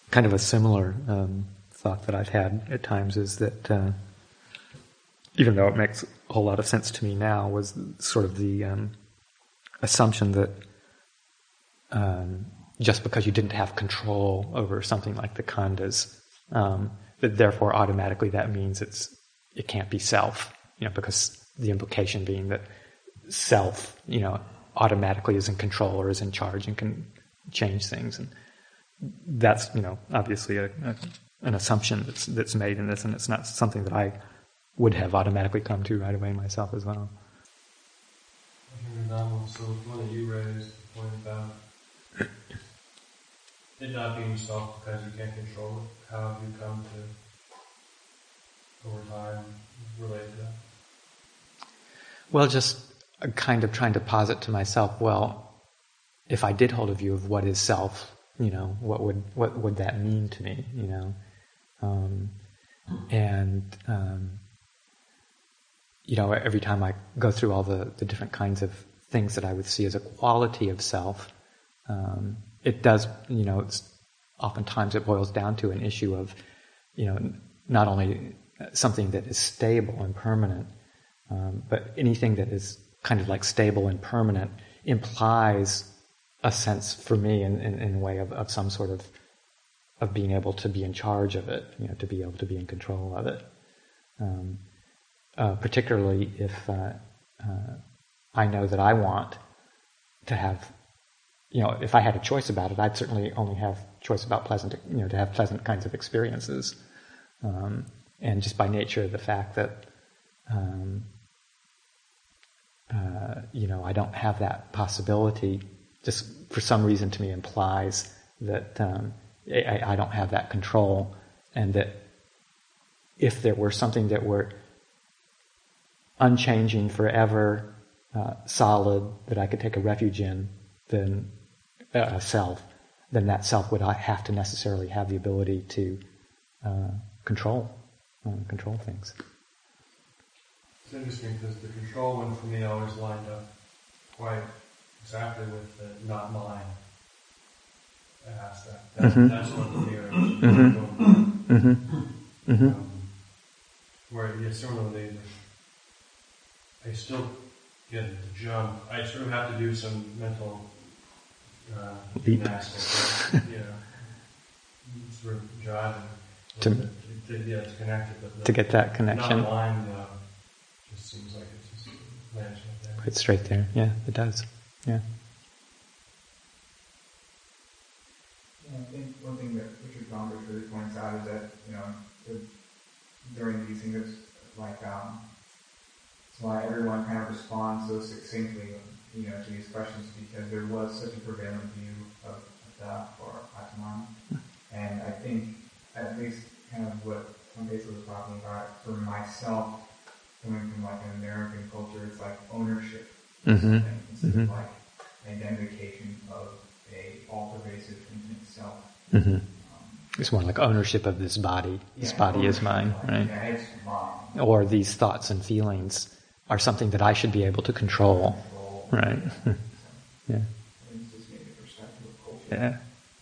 kind of a similar thought that I've had at times is that even though it makes a whole lot of sense to me now, was sort of the assumption that just because you didn't have control over something like the khandhas, that therefore automatically that means it can't be self, because the implication being that self, automatically is in control or is in charge and can change things, and that's obviously an assumption that's made in this, and it's not something that I would have automatically come to right away myself as well. So the one that you raised, the point about it not being self because you can't control it, how have you come to, over time, relate to that? Well, just kind of trying to posit to myself, well, if I did hold a view of what is self, what would that mean to me, every time I go through all the different kinds of things that I would see as a quality of self, it does, oftentimes it boils down to an issue of, not only something that is stable and permanent, but anything that is kind of like stable and permanent implies a sense for me in a way of some sort of being able to be in charge of it, to be able to be in control of it. Particularly if I know that I want to have, if I had a choice about it, I'd certainly only have choice about pleasant, to have pleasant kinds of experiences. And just by nature of the fact that, I don't have that possibility, just for some reason to me implies that I don't have that control, and that if there were something that were unchanging, forever, solid, that I could take a refuge in, then self, then that self would have to necessarily have the ability to control things. It's interesting because the control one for me always lined up quite exactly with the not mine aspect. That's what the mirror is. Where similarly, I still get the jump. I sort of have to do some mental gymnastics, sort of driving to connect it. But to get that connection. Not mine just seems like it just lands right there. Quite straight there. Yeah, it does. Yeah. I think one thing that Richard Gombrich really points out is that, during these things, like, it's why everyone kind of responds so succinctly, to these questions, because there was such a prevalent view of that or Atman. And I think, at least kind of what Sandesh was talking about, for myself, coming from like an American culture, it's like ownership. Instead of like identification of a all-pervasive infinite self. It's more like ownership of this body. This body is mine, right? Yeah, it's mine. Or these thoughts and feelings are something that I should be able to control. Right. Yeah. It's just maybe a perspective of culture. Yeah.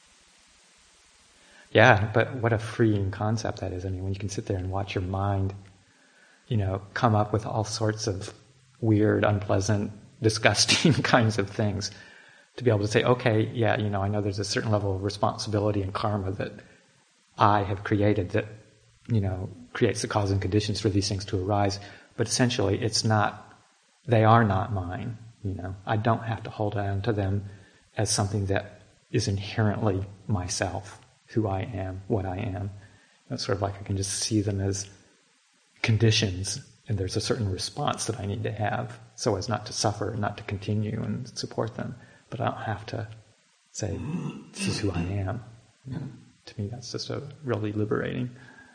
Yeah, but what a freeing concept that is. I mean, when you can sit there and watch your mind, come up with all sorts of weird, unpleasant, disgusting kinds of things, to be able to say, okay, yeah, I know there's a certain level of responsibility and karma that I have created that, creates the cause and conditions for these things to arise, but essentially they are not mine, I don't have to hold on to them as something that is inherently myself, who I am, what I am. It's sort of like I can just see them as conditions, and there's a certain response that I need to have so as not to suffer, not to continue and support them. But I don't have to say, this is who I am. To me, that's just really liberating.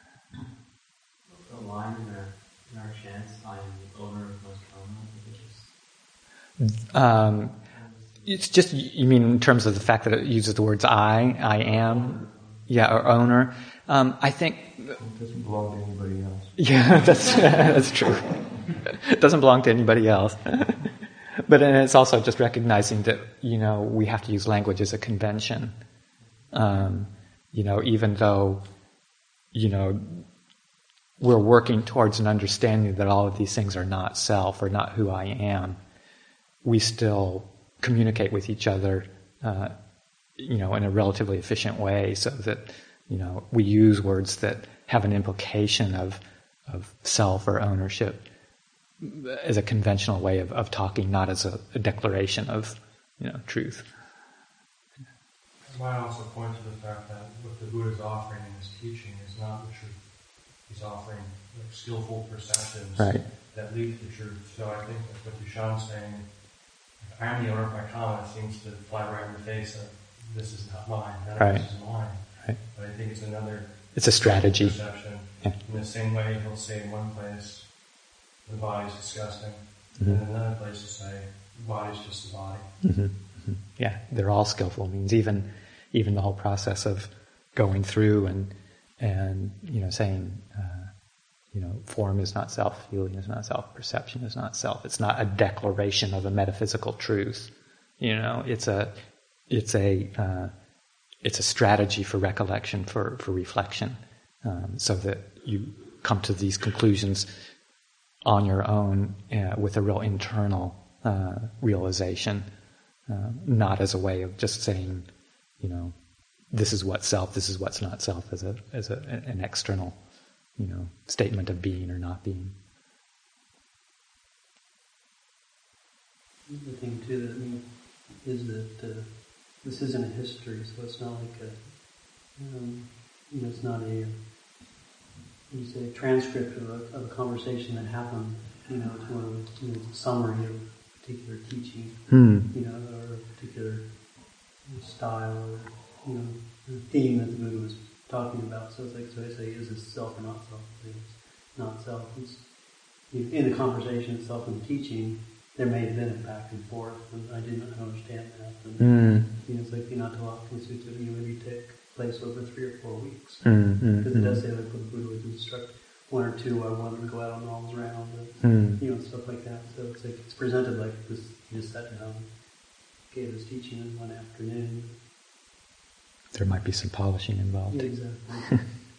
The line in our chants, I am the owner of most karma. It's just, you mean in terms of the fact that it uses the words I am, or owner. I think it doesn't belong to anybody else. Yeah, that's true. It doesn't belong to anybody else. But then it's also just recognizing that, we have to use language as a convention. even though, we're working towards an understanding that all of these things are not self or not who I am, we still communicate with each other, in a relatively efficient way, so that, we use words that have an implication of self or ownership as a conventional way of talking, not as a declaration of, truth. I might also point to the fact that what the Buddha is offering in his teaching is not the truth. He's offering skillful perceptions that lead to the truth. So I think that what Dushan's saying, if I'm the owner of my karma, it seems to fly right in the face of this is not mine, none of this is mine. Right. But I think it's another It's a strategy. Perception. Yeah. In the same way, he'll say in one place, the body's disgusting, Mm-hmm. and in another place he'll say, the body's just the body. Mm-hmm. Mm-hmm. Yeah, they're all skillful means. Even the whole process of going through and saying, form is not self, feeling is not self, perception is not self. It's not a declaration of a metaphysical truth. It's a strategy for recollection, for reflection, so that you come to these conclusions on your own with a real internal realization, not as a way of just saying, this is what's self, this is what's not self, as an external, statement of being or not being. The thing too is that this isn't a history, so it's not like it's not a transcript of a conversation that happened. It's more of a summary of a particular teaching, or a particular style, or the theme that the Buddha was talking about. So it's like, so I say, is this self or not self? It's not self. It's, in the conversation itself and the teaching, there may have been a back and forth, and I didn't understand that. And, it's like the Natalakkhana Sutta, maybe take place over 3 or 4 weeks. Because it does say like the Buddha would instruct 1 or 2 I wanted to go out on alms round, and stuff like that. So it's like it's presented like this. He just sat down, gave his teaching in one afternoon. There might be some polishing involved. Yeah, exactly.